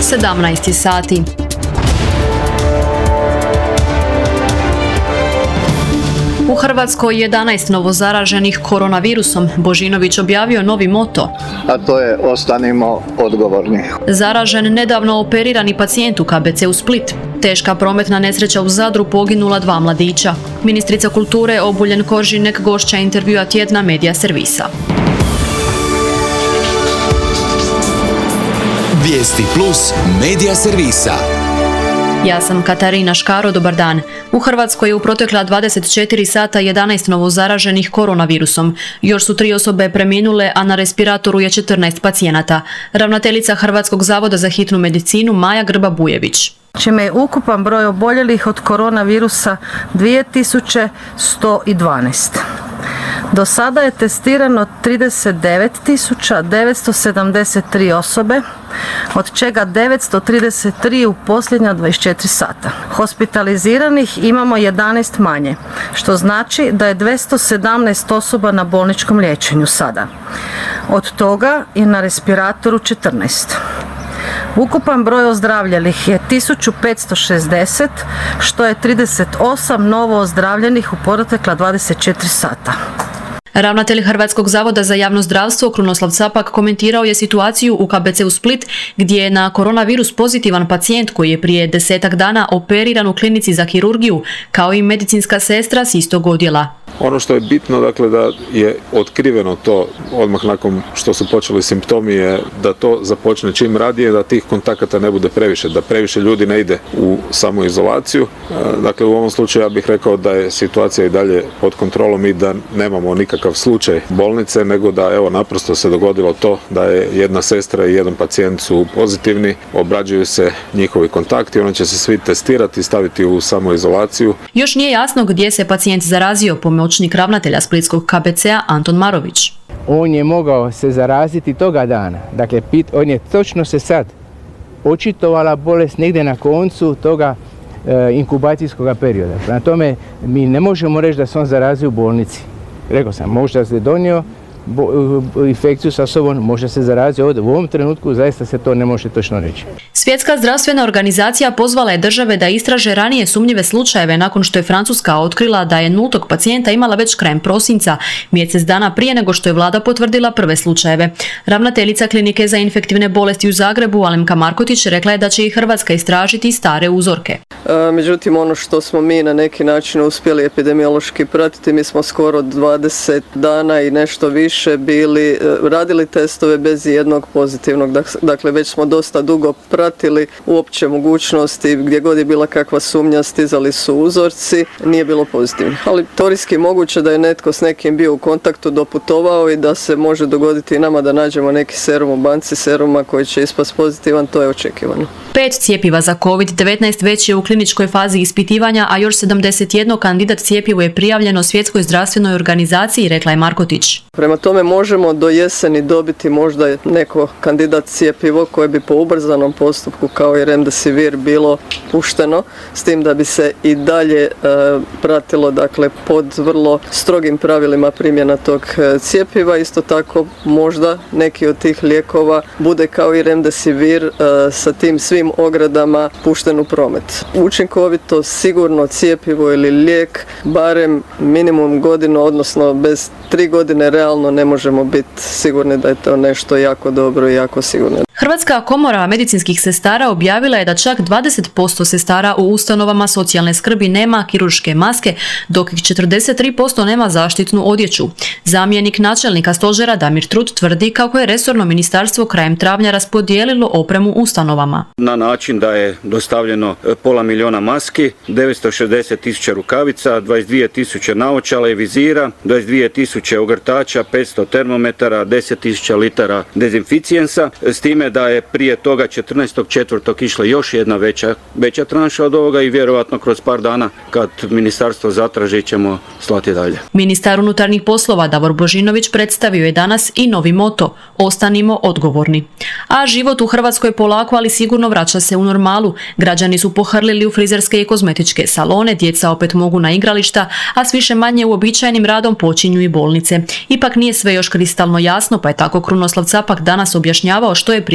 17 sati. U Hrvatskoj 11 novozaraženih koronavirusom. Božinović objavio novi moto. A to je ostanimo odgovorni. Zaražen nedavno operirani pacijent u KBC-u Split. Teška prometna nesreća u Zadru, poginula 2 mladića. Ministrica kulture Obuljen Koržinek gošća intervjua tjedna Medija servisa. Vijesti plus Medija servisa. Ja sam Katarina Škaro, dobar dan. U Hrvatskoj je u protekla 24 sata 11 novozaraženih koronavirusom. Još su 3 osobe preminule, a na respiratoru je 14 pacijenata. Ravnateljica Hrvatskog zavoda za hitnu medicinu Maja Grba-Bujević. Čime je ukupan broj oboljelih od koronavirusa 2112. Do sada je testirano 39.973 osobe, od čega 933 u posljednja 24 sata. Hospitaliziranih imamo 11 manje, što znači da je 217 osoba na bolničkom liječenju sada. Od toga je na respiratoru 14. Ukupan broj ozdravljelih je 1560, što je 38 novo ozdravljenih u protekla 24 sata. Ravnatelj Hrvatskog zavoda za javno zdravstvo Krunoslav Capak komentirao je situaciju u KBC-u Split, gdje je na koronavirus pozitivan pacijent koji je prije 10 dana operiran u klinici za kirurgiju, kao i medicinska sestra s istog odjela. Ono što je bitno, dakle, da je otkriveno to odmah nakon što su počeli simptomi, je da to započne čim radije, da tih kontakata ne bude previše, da previše ljudi ne ide u samoizolaciju. Dakle, u ovom slučaju ja bih rekao da je situacija i dalje pod kontrolom i da nemamo nikakav slučaj bolnice, nego da evo naprosto se dogodilo to da je jedna sestra i jedan pacijent su pozitivni, obrađuju se njihovi kontakti, oni će se svi testirati i staviti u samoizolaciju. Još nije jasno gdje se pacijent zarazio, pomoćnik ravnatelja splitskog KBC-a Anton Marović. On je mogao se zaraziti toga dana. Dakle, on je točno se sad očitovala bolest negdje na koncu toga inkubacijskog perioda. Prema tome, mi ne možemo reći da se on zarazio u bolnici. Rekao sam, možda se donio infekciju sa sobom, možda se zarazio ovdje. U ovom trenutku zaista se to ne može točno reći. Svjetska zdravstvena organizacija pozvala je države da istraže ranije sumnjive slučajeve nakon što je Francuska otkrila da je 0. pacijenta imala već krajem prosinca, mjesec dana prije nego što je vlada potvrdila prve slučajeve. Ravnateljica klinike za infektivne bolesti u Zagrebu, Alemka Markotić, rekla je da će i Hrvatska istražiti stare uzorke. Međutim, ono što smo mi na neki način uspjeli epidemiološki pratiti, mi smo skoro 20 dana i nešto više radili testove bez jednog pozitivnog. Dakle, već smo dosta dugo pratili uopće mogućnosti, gdje god je bila kakva sumnja, stizali su uzorci, nije bilo pozitivnih. Ali teorijski moguće da je netko s nekim bio u kontaktu, doputovao i da se može dogoditi i nama da nađemo neki serum u banci seruma koji će ispast pozitivan, to je očekivano. 5 cjepiva za COVID-19 već je u kliničkoj fazi ispitivanja, a još 71 kandidat cjepivo je prijavljeno Svjetskoj zdravstvenoj organizaciji, rekla je Markotić. Prema tome možemo do jeseni dobiti možda neko kandidat cjepivo koje bi po ubrzanom postupku kao i Remdesivir bilo pušteno, s tim da bi se i dalje pratilo, dakle, pod vrlo strogim pravilima primjena tog cjepiva. Isto tako možda neki od tih lijekova bude kao i Remdesivir sa tim svim ogradama pušten u promet. Učinkovito, sigurno cjepivo ili lijek, barem minimum godinu, odnosno bez 3 godine realno ne možemo biti sigurni da je to nešto jako dobro i jako sigurno. Hrvatska komora medicinskih sestara objavila je da čak 20% sestara u ustanovama socijalne skrbi nema kirurške maske, dok ih 43% nema zaštitnu odjeću. Zamjenik načelnika stožera Damir Trut tvrdi kako je resorno ministarstvo krajem travnja raspodijelilo opremu ustanovama. Na način da je dostavljeno 500.000 maski, 960.000 rukavica, 22.000 naočala i vizira, 22.000 ogrtača, 500 termometara, 10.000 litara dezinficijensa, s time da je prije toga 14.4. išla još jedna veća tranša od ovoga i vjerojatno kroz par dana kad ministarstvo zatraži ćemo slati dalje. Ministar unutarnjih poslova Davor Božinović predstavio je danas i novi moto "Ostanimo odgovorni". A život u Hrvatskoj polako, ali sigurno vraća se u normalu. Građani su pohrlili u frizerske i kozmetičke salone, djeca opet mogu na igrališta, a s više manje uobičajenim radom počinju i bolnice. Ipak nije sve još kristalno jasno, pa je tako Krunoslav Capak danas objašnjavao što je primjer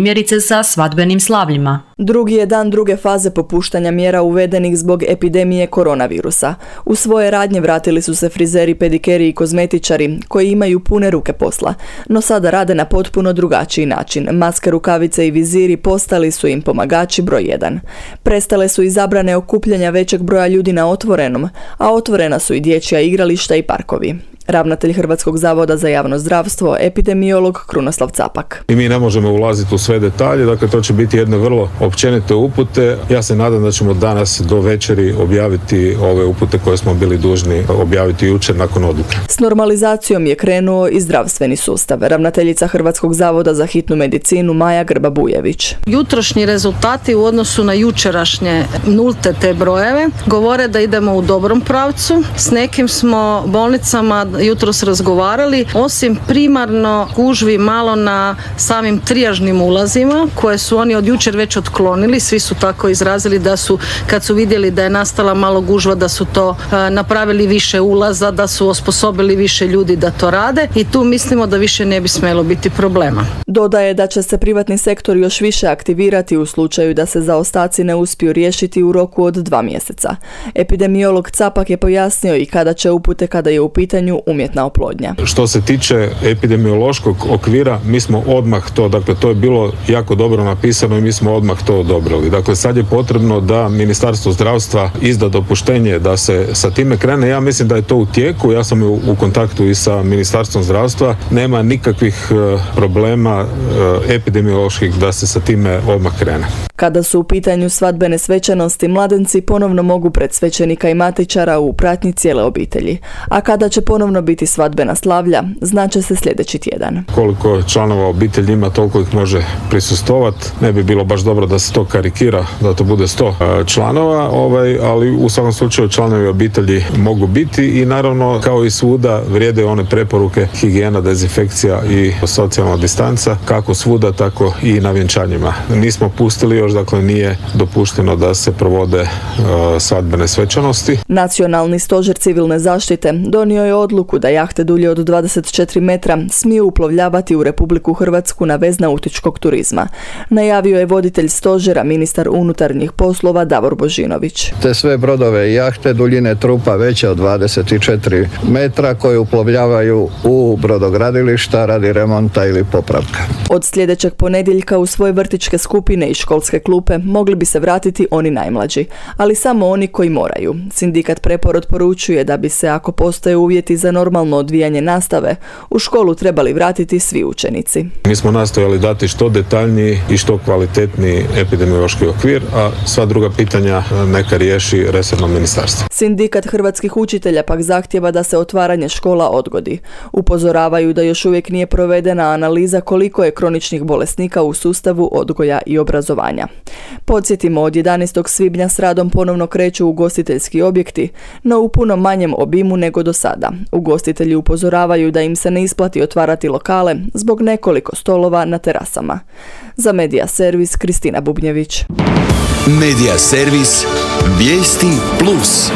primjerice sa svadbenim slavljima. Drugi je dan druge faze popuštanja mjera uvedenih zbog epidemije koronavirusa. U svoje radnje vratili su se frizeri, pedikeri i kozmetičari koji imaju pune ruke posla, no sada rade na potpuno drugačiji način. Maske, rukavice i viziri postali su im pomagači broj 1. Prestale su i zabrane okupljanja većeg broja ljudi na otvorenom, a otvorena su i dječja igrališta i parkovi. Ravnatelj Hrvatskog zavoda za javno zdravstvo, epidemiolog Krunoslav Capak. I mi ne možemo ulaziti u sve detalje, dakle to će biti jedne vrlo općenite upute. Ja se nadam da ćemo danas do večeri objaviti ove upute koje smo bili dužni objaviti jučer nakon odluke. S normalizacijom je krenuo i zdravstveni sustav. Ravnateljica Hrvatskog zavoda za hitnu medicinu Maja Grba-Bujević. Jutrošnji rezultati u odnosu na jučerašnje nulte te brojeve govore da idemo u dobrom pravcu. S nekim smo bolnicama jutros razgovarali, osim primarno gužvi malo na samim trijažnim ulazima koje su oni od jučer već otklonili, svi su tako izrazili da su, kad su vidjeli da je nastala malo gužva, da su to napravili više ulaza, da su osposobili više ljudi da to rade i tu mislimo da više ne bi smjelo biti problema. Dodaje da će se privatni sektor još više aktivirati u slučaju da se zaostaci ne uspiju riješiti u roku od 2 mjeseca. Epidemiolog Capak je pojasnio i kada će upute kada je u pitanju umjetna oplodnja. Što se tiče epidemiološkog okvira, mi smo odmah to, dakle to je bilo jako dobro napisano i mi smo odmah to odobrili. Dakle, sad je potrebno da Ministarstvo zdravstva izda dopuštenje da se sa time krene. Ja mislim da je to u tijeku, ja sam u kontaktu i sa Ministarstvom zdravstva, nema nikakvih problema epidemioloških da se sa time odmah krene. Kada su u pitanju svadbene svečanosti, mladenci ponovno mogu pred svećenika i matičara u pratnji cijele obitelji. A kada će ponovno biti svadbena slavlja, znaće se sljedeći tjedan. Koliko članova obitelji ima, toliko ih može prisustovati. Ne bi bilo baš dobro da se to karikira, da to bude 100 članova, ali u svakom slučaju članovi obitelji mogu biti i naravno kao i svuda vrijede one preporuke higijena, dezinfekcija i socijalna distanca, kako svuda, tako i na vjenčanjima. Nismo pustili još, dakle nije dopušteno da se provode svadbene svečanosti. Nacionalni stožer civilne zaštite donio je odluku da jahte dulje od 24 metra smiju uplovljavati u Republiku Hrvatsku na vez nautičkog turizma. Najavio je voditelj stožera, ministar unutarnjih poslova Davor Božinović. Te sve brodove i jahte duljine trupa veće od 24 metra koje uplovljavaju u brodogradilišta radi remonta ili popravka. Od sljedećeg ponedjeljka u svoje vrtićke skupine i školske klupe mogli bi se vratiti oni najmlađi, ali samo oni koji moraju. Sindikat Preporod poručuje da bi se, ako postoje uvjeti za normalno odvijanje nastave, u školu trebali vratiti svi učenici. Mi smo nastojali dati što detaljniji i što kvalitetniji epidemiološki okvir, a sva druga pitanja neka riješi resorno ministarstvo. Sindikat hrvatskih učitelja pak zahtjeva da se otvaranje škola odgodi. Upozoravaju da još uvijek nije provedena analiza koliko je kroničnih bolesnika u sustavu odgoja i obrazovanja. Podsjetimo, od 11. svibnja s radom ponovno kreću ugostiteljski objekti, no u puno manjem obimu nego do sada. Ugostitelji upozoravaju da im se ne isplati otvarati lokale zbog nekoliko stolova na terasama. Za Medija servis Kristina Bubnjević. Medija servis Vijesti Plus.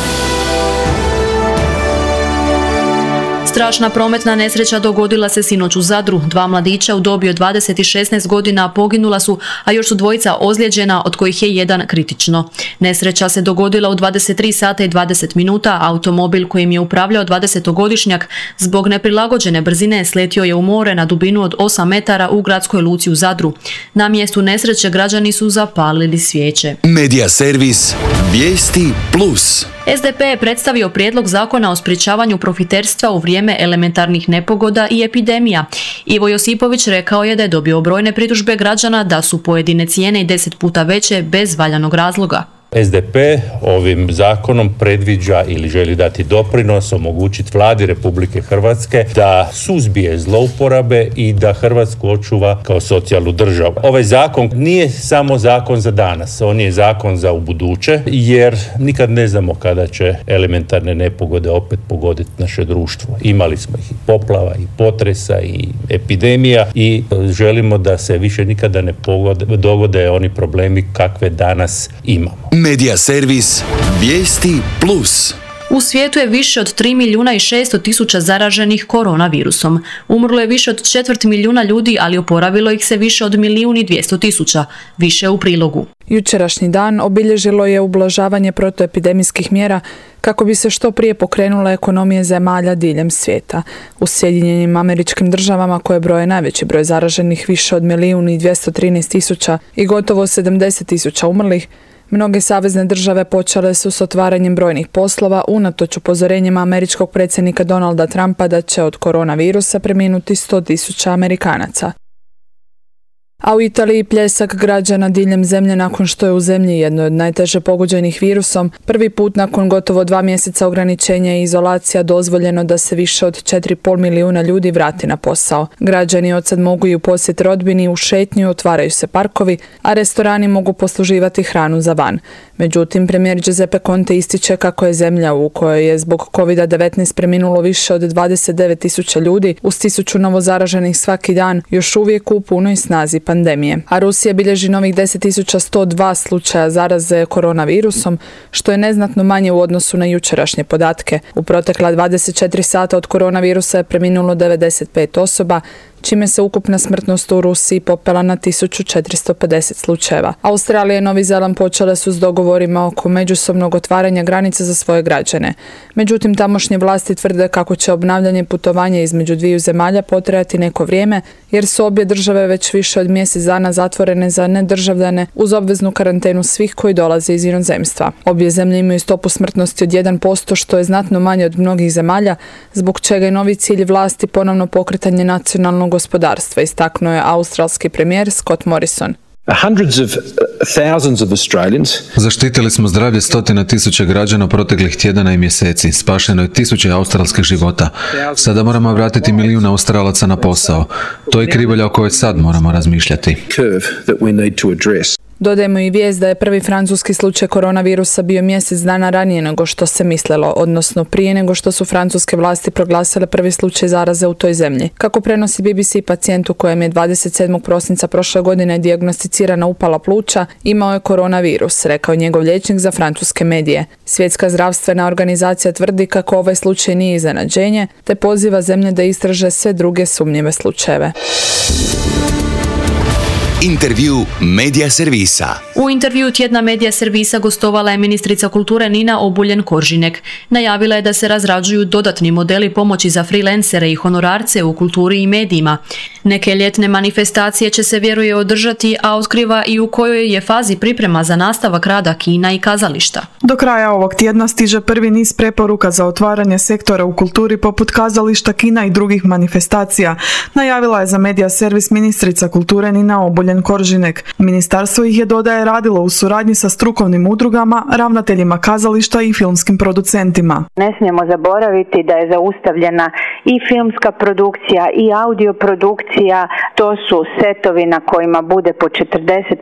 Strašna prometna nesreća dogodila se sinoć u Zadru. 2 mladića u dobi od 20 i 16 godina poginula su, a još su 2 ozlijeđena, od kojih je 1 kritično. Nesreća se dogodila u 23 sata i 20 minuta. Automobil kojim je upravljao 20-godišnjak zbog neprilagođene brzine sletio je u more na dubinu od 8 metara u gradskoj luci u Zadru. Na mjestu nesreće građani su zapalili svijeće. Medija servis Vijesti Plus. SDP je predstavio prijedlog zakona o sprječavanju profiterstva u vrijeme elementarnih nepogoda i epidemija. Ivo Josipović rekao je da je dobio brojne pritužbe građana da su pojedine cijene i 10 puta veće bez valjanog razloga. SDP ovim zakonom predviđa ili želi dati doprinos, omogućiti vladi Republike Hrvatske da suzbije zlouporabe i da Hrvatsku očuva kao socijalnu državu. Ovaj zakon nije samo zakon za danas, on je zakon za ubuduće, jer nikad ne znamo kada će elementarne nepogode opet pogoditi naše društvo. Imali smo ih i poplava, i potresa, i epidemija i želimo da se više nikada ne dogode oni problemi kakve danas imamo. Medija servis Vijesti Plus. U svijetu je više od 3.600.000 zaraženih koronavirusom. Umrlo je više od 250.000 ljudi, ali oporavilo ih se više od 1.200.000. Više u prilogu. Jučerašnji dan obilježilo je ublažavanje protuepidemijskih mjera kako bi se što prije pokrenula ekonomije zemalja diljem svijeta. U Sjedinjenim Američkim Državama, koje broje najveći broj zaraženih, više od 1.213.000 i gotovo 70.000 umrlih, mnoge savezne države počele su s otvaranjem brojnih poslova unatoč upozorenjima američkog predsjednika Donalda Trumpa da će od koronavirusa preminuti 100.000 Amerikanaca. A u Italiji pljesak građana diljem zemlje nakon što je u zemlji jednoj od najteže pogođenih virusom prvi put nakon gotovo 2 mjeseca ograničenja i izolacija dozvoljeno da se više od 4,5 milijuna ljudi vrati na posao. Građani od sad mogu i u posjet rodbini, u šetnju, otvaraju se parkovi, a restorani mogu posluživati hranu za van. Međutim, premijer Giuseppe Conte ističe kako je zemlja u kojoj je zbog COVID-19 preminulo više od 29.000 ljudi uz 1.000 novozaraženih svaki dan još uvijek u punoj snazi pandemije. A Rusija bilježi novih 10.102 slučaja zaraze koronavirusom, što je neznatno manje u odnosu na jučerašnje podatke. U protekla 24 sata od koronavirusa je preminulo 95 osoba, čime se ukupna smrtnost u Rusiji popela na 1.450 slučajeva. Australija i Novi Zeland počele su s dogovorima oko međusobnog otvaranja granica za svoje građane. Međutim, tamošnje vlasti tvrde kako će obnavljanje putovanja između dviju zemalja potrajati neko vrijeme, jer su obje države već više od mjesec dana zatvorene za nedržavljane uz obveznu karantenu svih koji dolaze iz inozemstva. Obje zemlje imaju stopu smrtnosti od 1%, što je znatno manje od mnogih zemalja, zbog čega je novi cilj vlasti ponovno pokretanje nacionalnog gospodarstva, istaknuo je australski premijer Scott Morrison. Zaštitili smo zdravlje 100.000 građana proteklih tjedana i mjeseci. Spašeno je 1000 australskih života. Sada moramo vratiti 1 milijun Australaca na posao. To je krivulja o kojoj sad moramo razmišljati. Dodajemo i vijest da je prvi francuski slučaj koronavirusa bio mjesec dana ranije nego što se mislilo, odnosno prije nego što su francuske vlasti proglasile prvi slučaj zaraze u toj zemlji. Kako prenosi BBC, pacijent u kojem je 27. prosinca prošle godine dijagnosticirana upala pluća imao je koronavirus, rekao njegov liječnik za francuske medije. Svjetska zdravstvena organizacija tvrdi kako ovaj slučaj nije iznenađenje, te poziva zemlje da istraže sve druge sumnjive slučajeve. Intervju Medija servisa. U intervju tjedna Medija servisa gostovala je ministrica kulture Nina Obuljen-Koržinek. Najavila je da se razrađuju dodatni modeli pomoći za freelancere i honorarce u kulturi i medijima. Neke ljetne manifestacije će se, vjeruje, održati, a otkriva i u kojoj je fazi priprema za nastavak rada kina i kazališta. Do kraja ovog tjedna stiže prvi niz preporuka za otvaranje sektora u kulturi poput kazališta, kina i drugih manifestacija. Najavila je za Medija servis ministrica kulture Nina Obuljen-Koržinek. Ministarstvo ih je, dodaje, radilo u suradnji sa strukovnim udrugama, ravnateljima kazališta i filmskim producentima. Ne smijemo zaboraviti da je zaustavljena i filmska produkcija i audio produkcija. To su setovi na kojima bude po 40, 50,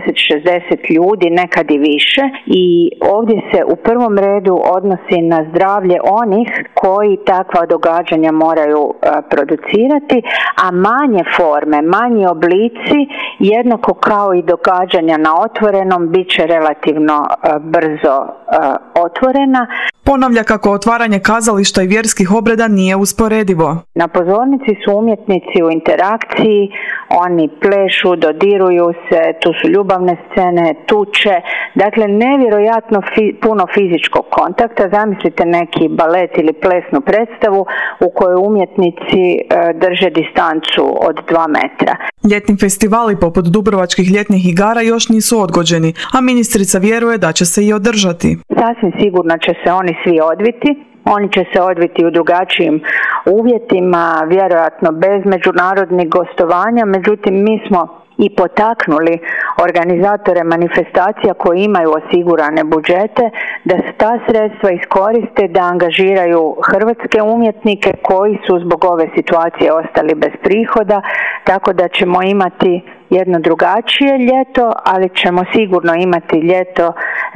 60 ljudi, nekad i više. I ovdje se u prvom redu odnosi na zdravlje onih koji takva događanja moraju producirati, a manje forme, manji oblici, jednako kao i događanja na otvorenom, bit će relativno brzo otvorena. Ponavlja kako otvaranje kazališta i vjerskih obreda nije usporedivo. Na pozornici su umjetnici u interakciji, oni plešu, dodiruju se, tu su ljubavne scene, tuče, dakle nevjerojatno puno fizičkog kontakta. Zamislite neki balet ili plesnu predstavu u kojoj umjetnici drže distancu od 2 metra. Ljetni festivali poput Dubrovačkih ljetnih igara još nisu odgođeni, a ministrica vjeruje da će se i održati. Sasvim sigurno će se oni svi odviti. Oni će se odviti u drugačijim uvjetima, vjerojatno bez međunarodnih gostovanja, međutim mi smo i potaknuli organizatore manifestacija koji imaju osigurane budžete da ta sredstva iskoriste, da angažiraju hrvatske umjetnike koji su zbog ove situacije ostali bez prihoda, tako da ćemo imati jedno drugačije ljeto, ali ćemo sigurno imati ljeto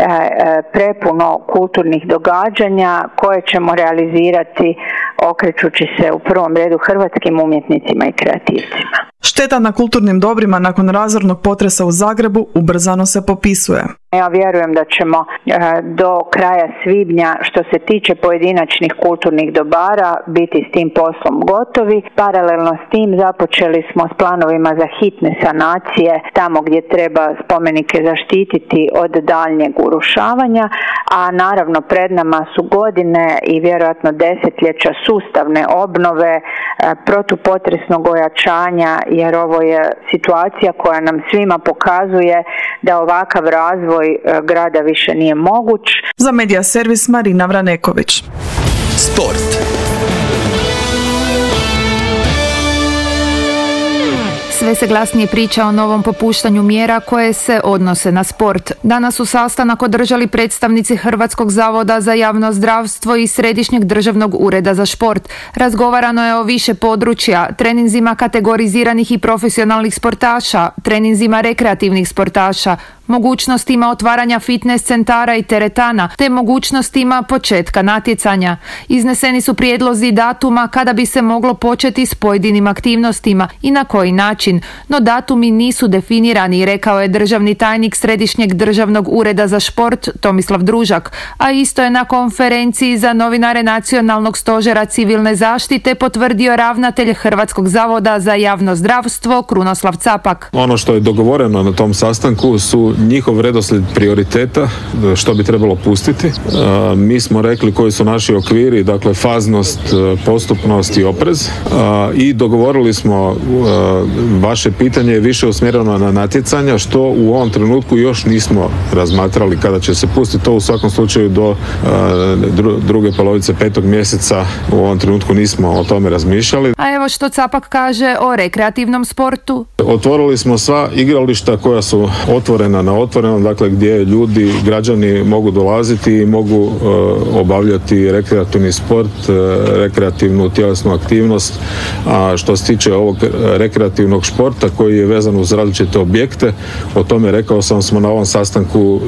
prepuno kulturnih događanja koje ćemo realizirati okrećući se u prvom redu hrvatskim umjetnicima i kreativcima. Šteta na kulturnim dobrima nakon razornog potresa u Zagrebu ubrzano se popisuje. Ja vjerujem da ćemo do kraja svibnja, što se tiče pojedinačnih kulturnih dobara, biti s tim poslom gotovi. Paralelno s tim započeli smo s planovima za hitne sanacije tamo gdje treba spomenike zaštititi od daljnjeg urušavanja, a naravno pred nama su godine i vjerojatno desetljeća sustavne obnove, protupotresnog ojačanja, jer ovo je situacija koja nam svima pokazuje da ovakav razvoj grada više nije moguć. Za Medija servis Marina Vraneković. Sport. Sve se glasnije priča o novom popuštanju mjera koje se odnose na sport. Danas su sastanak održali predstavnici Hrvatskog zavoda za javno zdravstvo i Središnjeg državnog ureda za šport. Razgovarano je o više područja, treninzima kategoriziranih i profesionalnih sportaša, treninzima rekreativnih sportaša, mogućnostima otvaranja fitness centara i teretana, te mogućnostima početka natjecanja. Izneseni su prijedlozi datuma kada bi se moglo početi s pojedinim aktivnostima i na koji način, no datumi nisu definirani, rekao je državni tajnik Središnjeg državnog ureda za šport Tomislav Družak, a isto je na konferenciji za novinare Nacionalnog stožera civilne zaštite potvrdio ravnatelj Hrvatskog zavoda za javno zdravstvo Krunoslav Capak. Ono što je dogovoreno na tom sastanku su njihov redoslijed prioriteta, što bi trebalo pustiti. Mi smo rekli koji su naši okviri, dakle faznost, postupnost i oprez, i dogovorili smo, vaše pitanje je više usmjereno na natjecanja, što u ovom trenutku još nismo razmatrali kada će se pustiti. To u svakom slučaju do druge polovice 5. mjeseca u ovom trenutku nismo o tome razmišljali. A evo što Capak kaže o rekreativnom sportu. Otvorili smo sva igrališta koja su otvorena na otvorenom, dakle gdje ljudi, građani mogu dolaziti i mogu obavljati rekreativni sport, rekreativnu tjelesnu aktivnost. A što se tiče ovog rekreativnog športa koji je vezan uz različite objekte, o tome rekao sam smo na ovom sastanku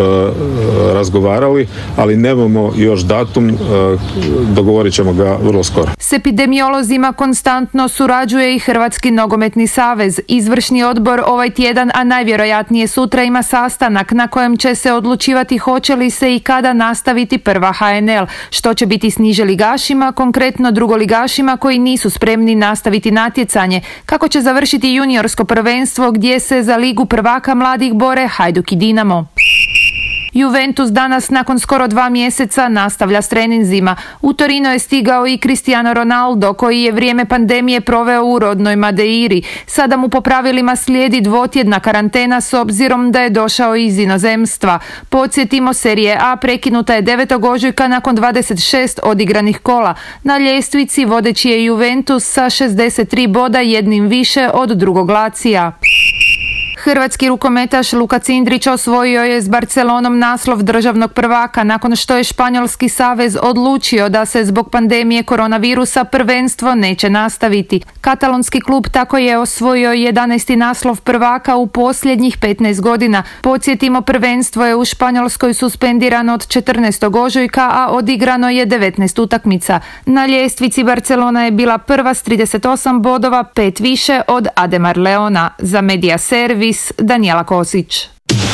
razgovarali, ali nemamo još datum, dogovorit ćemo ga vrlo skoro. S epidemiolozima konstantno surađuje i Hrvatski nogometni savez. Izvršni odbor ovaj tjedan, a najvjerojatnije sutra, ima sastanak na kojem će se odlučivati hoće li se i kada nastaviti prva HNL, što će biti s niželigašima, konkretno drugoligašima koji nisu spremni nastaviti natjecanje, kako će završiti juniorsko prvenstvo gdje se za Ligu prvaka mladih bore Hajduk i Dinamo. Juventus danas nakon skoro 2 mjeseca nastavlja s treninzima. U Torino je stigao i Cristiano Ronaldo, koji je vrijeme pandemije proveo u rodnoj Madeiri. Sada mu po pravilima slijedi 2-tjedna karantena s obzirom da je došao iz inozemstva. Podsjetimo, Serije A prekinuta je 9. ožujka nakon 26 odigranih kola. Na ljestvici vodeći je Juventus sa 63 boda, jednim više od drugog Lazija. Hrvatski rukometaš Luka Cindrić osvojio je s Barcelonom naslov državnog prvaka nakon što je Španjolski savez odlučio da se zbog pandemije koronavirusa prvenstvo neće nastaviti. Katalonski klub tako je osvojio 11. naslov prvaka u posljednjih 15 godina. Podsjetimo, prvenstvo je u Španjolskoj suspendirano od 14. ožujka, a odigrano je 19 utakmica. Na ljestvici Barcelona je bila prva s 38 bodova, 5 više od Ademar Leona. Za Medija servis Danijela Kosić.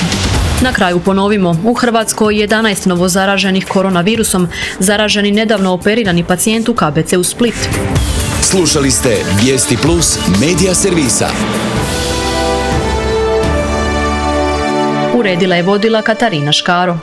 Na kraju ponovimo, u Hrvatskoj 11 novozaraženih koronavirusom, zaraženi nedavno operirani pacijent u KBC-u Split. Slušali ste Vijesti Plus Medija servisa. Uredila je vodila Katarina Škaro.